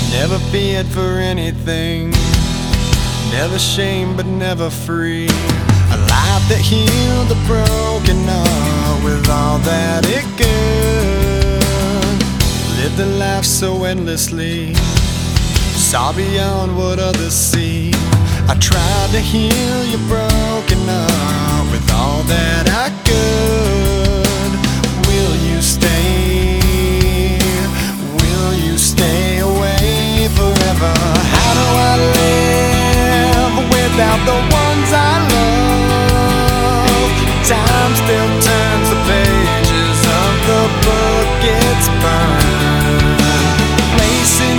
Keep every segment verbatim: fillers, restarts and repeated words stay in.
Never feared for anything, never shamed but never free. A life that healed the broken heart with all that it could. Lived a life so endlessly, saw beyond what others see. I tried to heal your broken heart with all that I could. Will you stay? Will you stay away forever? How do I live without the ones I love? Time still turns the pages of the book it's burned. Place in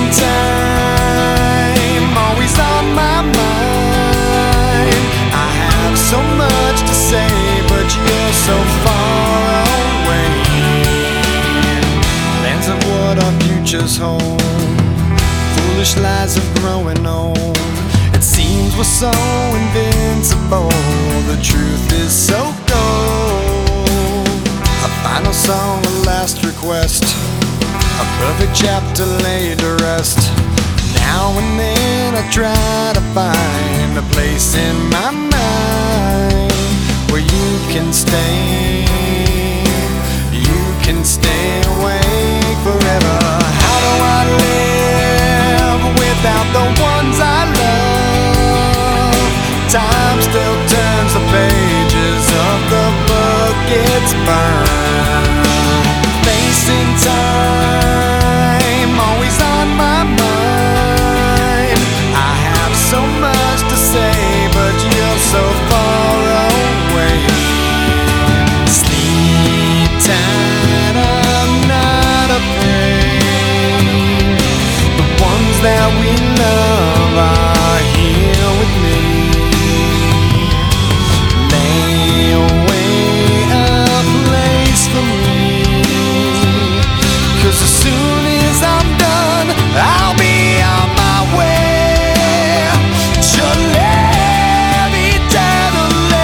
time, always on my mind. I have so much to say, but you're so far away. Lands of what our futures hold, foolish lies of growing old. It seems we're so invincible, the truth is so cold. A final song, a last request, a perfect chapter laid to rest. Now and then I try to find a place in my mind where you can stay, you can stay awake forever. How do I live without the ones I love? Time still turns the pages of the book it's burned. Facing time, always on my mind. I have so much to say, but you're so far away. Sleep tight, I'm not afraid. The ones that we love are here with me. Lay away a place for me, 'cause as soon as I'm done, I'll be on my way to live eternally.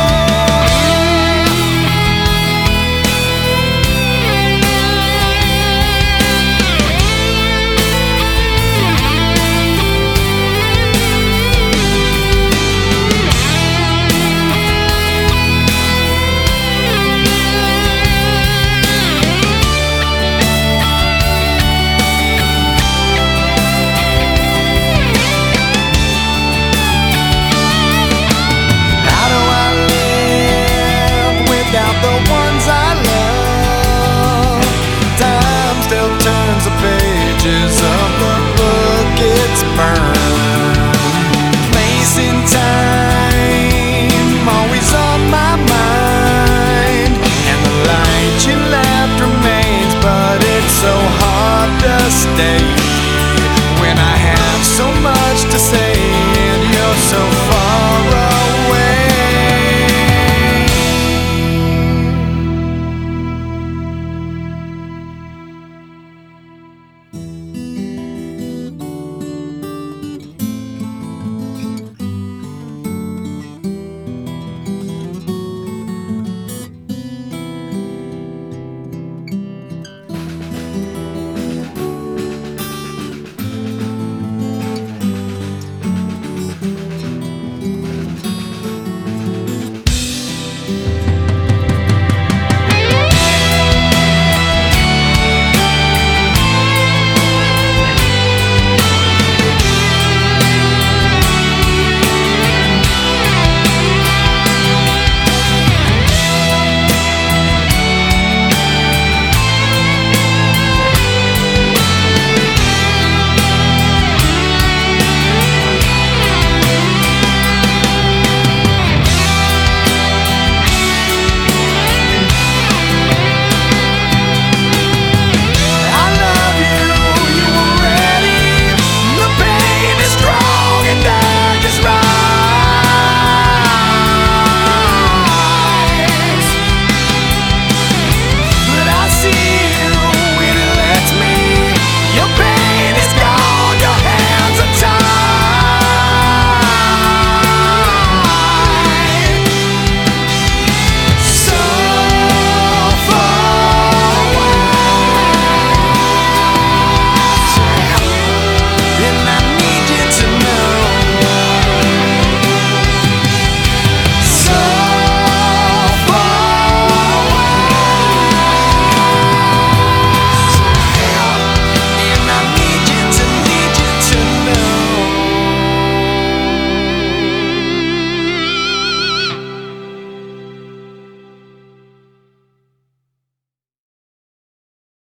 Without the ones I love, time still turns the pages of the book it's burned. Place in time, always on my mind, and the light you left remains, but it's so hard to stay.